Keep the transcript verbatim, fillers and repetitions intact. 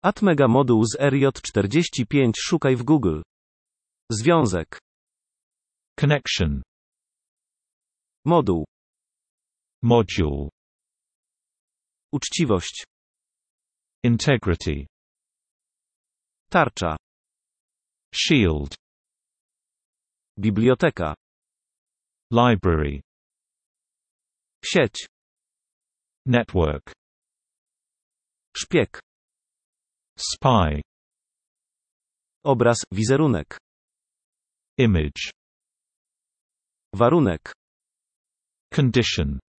Atmega moduł z R J czterdzieści pięć szukaj w Google. Związek. Connection. Moduł. Module. Uczciwość. Integrity. Tarcza. Shield. Biblioteka. Library. Sieć. Network. Szpieg. Spy. Obraz, wizerunek. Image. Warunek. Condition.